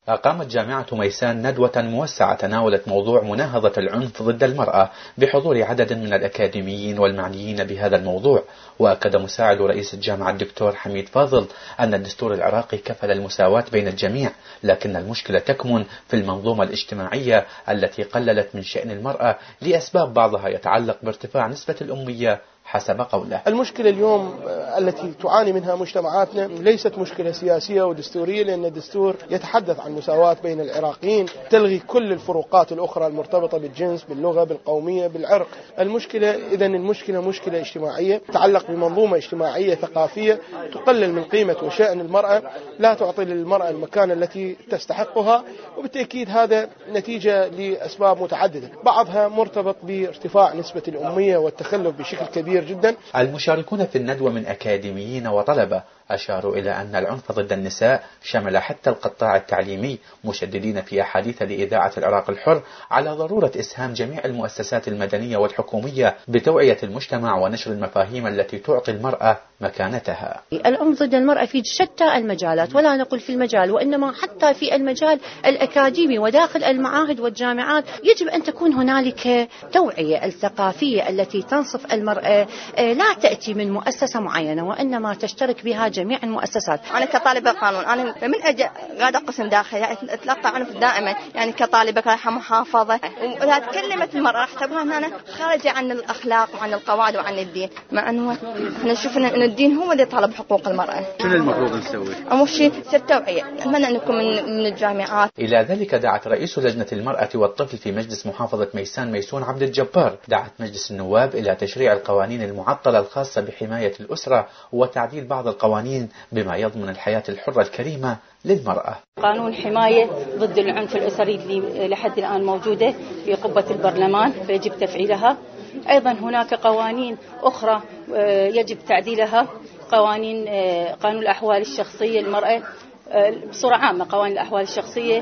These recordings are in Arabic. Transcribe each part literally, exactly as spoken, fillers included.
أقامت جامعة ميسان ندوة موسعة تناولت موضوع مناهضة العنف ضد المرأة بحضور عدد من الأكاديميين والمعنيين بهذا الموضوع. وأكد مساعد رئيس الجامعة الدكتور حميد فاضل أن الدستور العراقي كفل المساواة بين الجميع، لكن المشكلة تكمن في المنظومة الاجتماعية التي قللت من شأن المرأة لأسباب بعضها يتعلق بارتفاع نسبة الأمية حسب قوله. المشكلة اليوم التي تعاني منها مجتمعاتنا ليست مشكلة سياسية ودستورية، لأن الدستور يتحدث عن مساواة بين العراقيين، تلغي كل الفروقات الأخرى المرتبطة بالجنس، باللغة، بالقومية، بالعرق. المشكلة إذن المشكلة مشكلة اجتماعية تتعلق بمنظومة اجتماعية ثقافية تقلل من قيمة وشأن المرأة، لا تعطي للمرأة المكانة التي تستحقها، وبالتأكيد هذا نتيجة لأسباب متعددة، بعضها مرتبط بارتفاع نسبة الأمية والتخلف بشكل كبير جدا. المشاركون في الندوة من أكاديميين وطلبة أشاروا إلى أن العنف ضد النساء شمل حتى القطاع التعليمي، مشددين في أحاديث لإذاعة العراق الحر على ضرورة إسهام جميع المؤسسات المدنية والحكومية بتوعية المجتمع ونشر المفاهيم التي تعطي المرأة مكانتها. العنف ضد المرأة في شتى المجالات، ولا نقول في المجال وإنما حتى في المجال الأكاديمي وداخل المعاهد والجامعات يجب أن تكون هنالك توعية الثقافية التي تنصف المرأة لا تأتي من مؤسسة معينة وإنما تشترك بها جميع المؤسسات. أنا كطالبة قانون أنا من أجي قاعدة قسم داخلي يعني أتلقى عنف دائما، يعني كطالبة رايحة محافظة وإذا تكلمت المرأة راح تبغى أنا خارجة عن الأخلاق وعن القواعد وعن الدين، مع أنه إحنا نشوف إن الدين هو اللي طلب حقوق المرأة. شنو المفروض نسوي؟ أول شيء التوعية، أتمنى أن نكون من الجامعات. إلى ذلك دعت رئيس لجنة المرأة والطفل في مجلس محافظة ميسان ميسون عبد الجبار دعت مجلس النواب إلى تشريع القوانين المعطلة الخاصة بحماية الأسرة وتعديل بعض القوانين بما يضمن الحياة الحرة الكريمة للمرأة. قانون حماية ضد العنف الأسري اللي لحد الآن موجودة في قبة البرلمان فيجب تفعيلها. أيضا هناك قوانين أخرى يجب تعديلها، قوانين قانون الأحوال الشخصية للمرأة بصورة عامة، قوانين الأحوال الشخصية،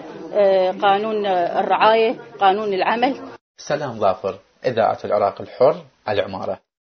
قانون الرعاية، قانون العمل. سلام ظافر، إذاعة العراق الحر، العمارة.